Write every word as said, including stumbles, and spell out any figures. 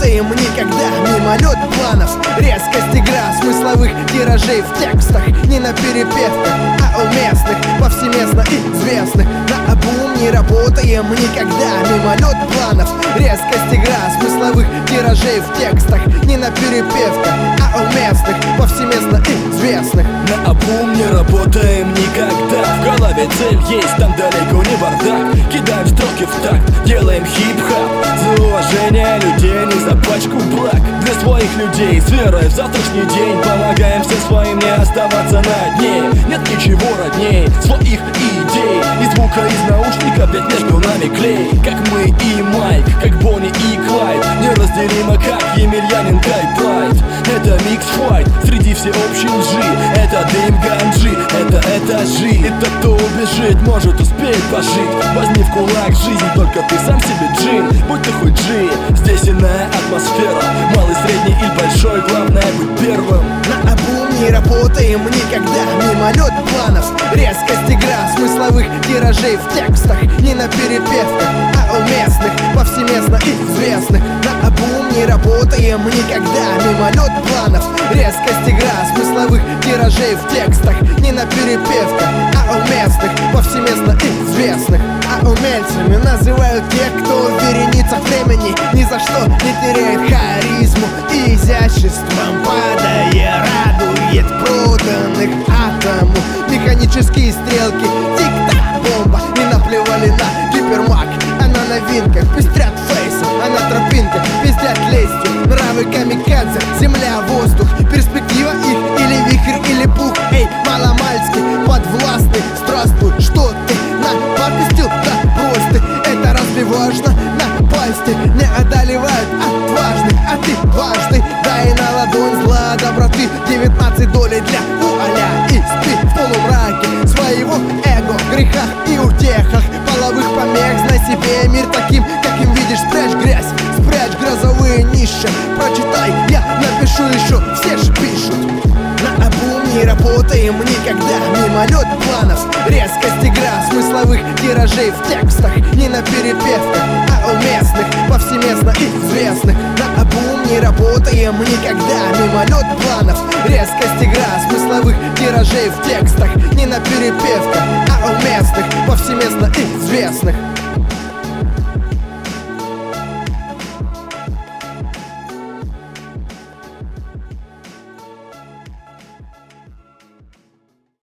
работаем никогда. Мимолет планов, резкость игра смысловых тиражей в текстах. Не на перепевках, а уместных, повсеместно известных. На обум не работаем никогда. Мимолет планов, резкость игра смысловых тиражей в текстах. Не на перепевках, а уместных, повсеместно известных. На обум не работаем никогда. В голове цель есть, там далеко не бардак. Кидаем строки в такт, делаем хип-хап. За уважение людей, не за пачку благ. Для своих людей, с верой в завтрашний день. Помогаем всем своим не оставаться на дне. Нет ничего родней своих идей. И звука из наушника опять между нами клей. Как мы и Майк, как Бонни и Клайд. Неразделимо, как Емельяненко и Прайд. Это микс-файт среди всеобщей лжи. Это дым ганджи, это этажи. И тот, кто убежит, может успеть пожить. Возьми в кулак жизнь, только ты сам себе джин. Будь ты хоть джи, здесь иная атмосфера. Малый, средний или большой, главное быть первым. На обум не работаем никогда. Мимолет планов, резкость игра смысловых тиражей в текстах. Не на перепевках, а уместных, повсеместно известных. На обум не работаем никогда. Мимолет планов, резкость игра смысловых тиражей в текстах. Не на перепевках, а уместных, повсеместно известных. А умельцами называют тех, кто в вереницах времени ни за что не теряет харизму и изяществом, падая, радует проданных атому. Механические стрелки, тик-так, бомба. Не наплевали на гипермаг, а на новинках пестрят фейсом, а на тропинках пиздят лестью. Нравы камикадзе, земля, воздух, перспектива их или вихрь, или пух. Эй, маломальски, подвластный, здравствуй, что ты напакостил? Да брось ты, это разве важно? На пальце не одолевают отважных, а ты важный. Дай на ладонь зла доброты девятнадцать долей для вуаля. И спи в полумраке своего эго, в грехах и утехах половых помех. Знай себе мир таким, каким видишь. Спрячь грязь, спрячь грозовые ниши. Прочитай, я напишу еще, все ж пишут. На обум не работаем никогда. Мимолет планов, резкость игра смысловых тиражей в текстах. Не на перепевках, а уместных, повсеместно известных. На обум не работаем никогда. Мимолет планов, резкость игра смысловых тиражей в текстах. Не на перепевках, а уместных, повсеместно известных.